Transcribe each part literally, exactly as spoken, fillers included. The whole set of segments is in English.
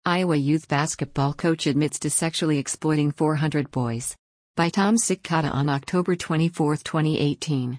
Iowa youth basketball coach admits to sexually exploiting four hundred boys. By Tom Sitkata on October twenty-fourth, twenty eighteen.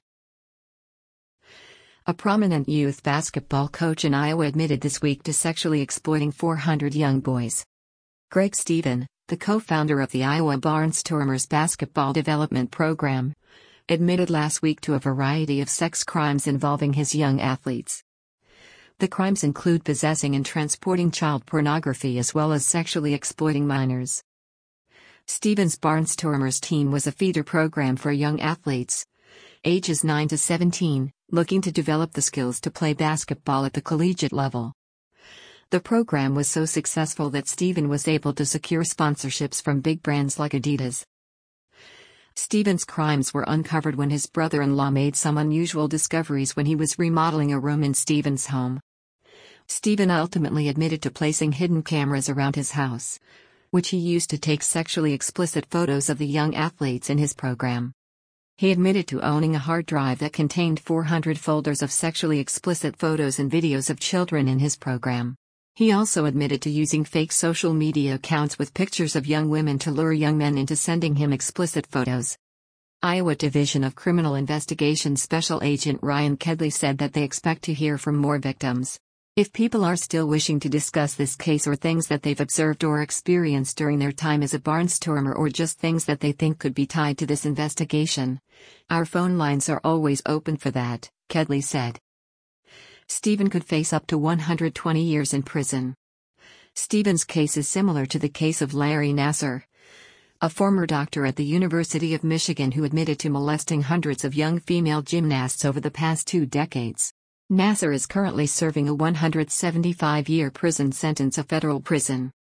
A prominent youth basketball coach in Iowa admitted this week to sexually exploiting four hundred young boys. Greg Stephen, the co-founder of the Iowa Barnstormers basketball development program, admitted last week to a variety of sex crimes involving his young athletes. The crimes include possessing and transporting child pornography as well as sexually exploiting minors. Stephen's Barnstormers team was a feeder program for young athletes, ages nine to seventeen, looking to develop the skills to play basketball at the collegiate level. The program was so successful that Stephen was able to secure sponsorships from big brands like Adidas. Stephen's crimes were uncovered when his brother-in-law made some unusual discoveries when he was remodeling a room in Stephen's home. Stephen ultimately admitted to placing hidden cameras around his house, which he used to take sexually explicit photos of the young athletes in his program. He admitted to owning a hard drive that contained four hundred folders of sexually explicit photos and videos of children in his program. He also admitted to using fake social media accounts with pictures of young women to lure young men into sending him explicit photos. Iowa Division of Criminal Investigations Special Agent Ryan Kedley said that they expect to hear from more victims. If people are still wishing to discuss this case or things that they've observed or experienced during their time as a barnstormer or just things that they think could be tied to this investigation, our phone lines are always open for that, Kedley said. Stephen could face up to one hundred twenty years in prison. Stephen's case is similar to the case of Larry Nassar, a former doctor at the University of Michigan who admitted to molesting hundreds of young female gymnasts over the past two decades. Nassar is currently serving a one hundred seventy-five year prison sentence in federal prison.